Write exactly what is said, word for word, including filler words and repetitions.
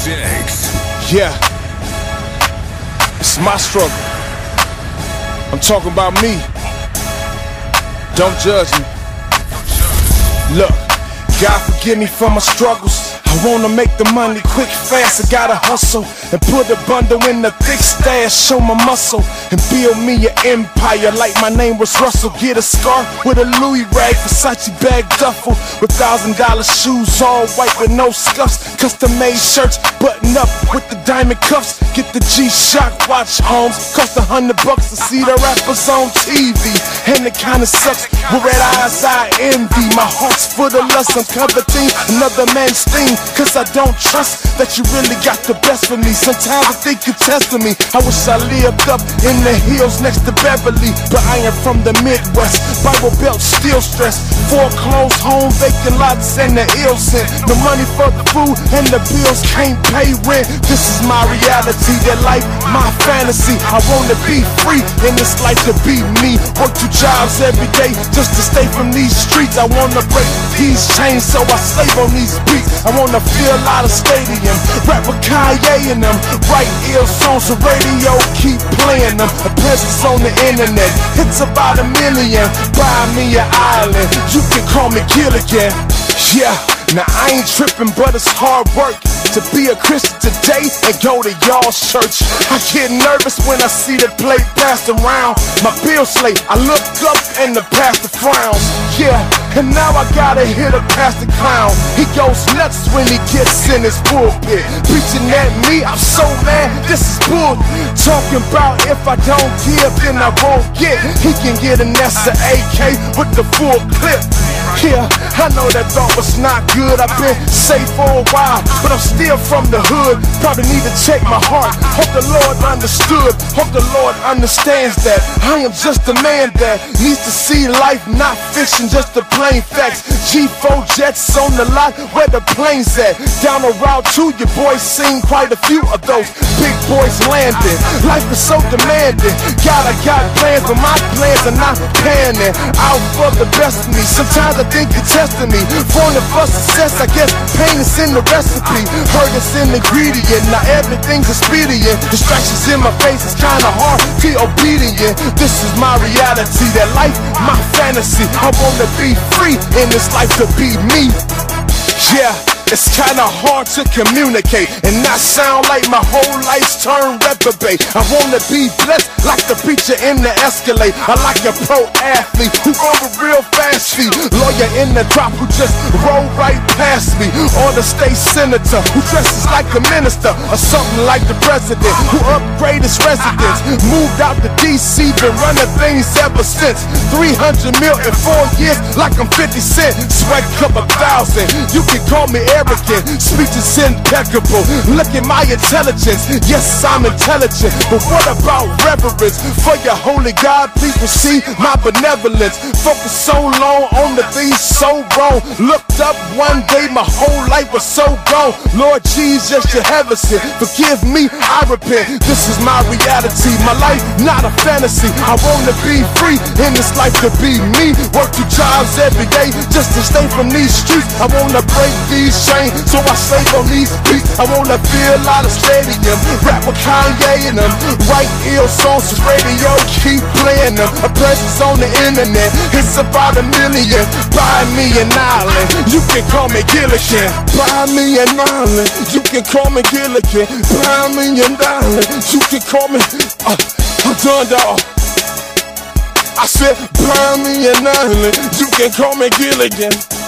six. Yeah, it's my struggle. I'm talking about me. Don't judge me. Look, God forgive me for my struggles. I wanna make the money quick, fast, I gotta hustle and put a bundle in the thick stash, show my muscle and build me an empire like my name was Russell. Get a scarf with a Louis rag, Versace bag duffel with thousand dollar shoes, all white with no scuffs, custom made shirts, button up with the diamond cuffs. Get the G-Shock watch homes, cost a hundred bucks to see the rappers on T V, and it kinda sucks. With red eyes I envy, my heart's full of lust, I'm coveting another man's thing. Cause I don't trust that you really got the best for me. Sometimes I think you're testing me. I wish I lived up in the hills next to Beverly, but I am from the Midwest. Bible Belt still stressed. Foreclosed home, vacant lots, and the ill sent. No money for the food and the bills can't pay rent. This is my reality, that life, my fantasy. I wanna be free in this life to be me. Work two jobs every day just to stay from these streets. I wanna break these chains so I slave on these beats. I wanna feel out of stadium, rap with Kanye and them, write ill songs on radio, keep playing them. A presence on the internet, it's about a million. Buy me an island, you can call me Gilligan. Yeah, now I ain't tripping, but it's hard work to be a Christian today and go to y'all's church. I get nervous when I see the plate passed around my bill slate. I look up and the pastor frowns. Yeah, and now I gotta hit a pastor clown. He goes nuts when he gets in his pulpit, preaching at me. I'm so mad, this is bull. Talking about if I don't give, then I won't get. He can get an S or A K with the full clip. Yeah, I know that thought was not good. I've been safe for a while, but I'm still from the hood. Probably need to check my heart. Hope the Lord understood. Hope the Lord understands that I am just a man that needs to see life, not fiction, just the plain facts. G four jets on the lot where the planes at. Down the route to your boys seen quite a few of those big boys landing. Life is so demanding. God, I got plans, but my plans are not panning out for the best of me. Sometimes I think you're testing me. Forming for success, I guess pain is in the recipe. Hurt is in the ingredient, now everything's expedient. Distractions in my face, it's kinda hard to be obedient. This is my reality, that life, my fantasy. I wanna be free in this life to be me. Yeah, it's kinda hard to communicate and not sound like my whole life's turned reprobate. I wanna be blessed like the preacher in the Escalade. I like a pro athlete who run a real fast feet. Lawyer in the drop who just roll right past me. Or the state senator who dresses like a minister, or something like the president who upgraded his residence. Moved out to D C, been running things ever since. three hundred mil in four years like I'm fifty cent. Sweat cup a thousand, you can call me arrogant, speech is impeccable. Look at my intelligence, yes I'm intelligent, but what about reverence for your holy God? People see my benevolence. Focus so long on the things so wrong. Looked up one day, my whole life was so gone. Lord Jesus, you have us here. Forgive me, I repent. This is my reality, my life not a fantasy. I wanna be free in this life to be me. Work two jobs every day just to stay from these streets. I wanna break these chains, so I slave on these beats. I wanna feel out of stadium, rap with Kanye and them, write ill songs for radio, keep playing them. A presence on the internet, it's about a million. Buy me an island, you can call me Gilligan. Buy me an island, you can call me Gilligan. Buy me an island, you can call me, uh, I'm done dog. I said, buy me an island, you can call me Gilligan.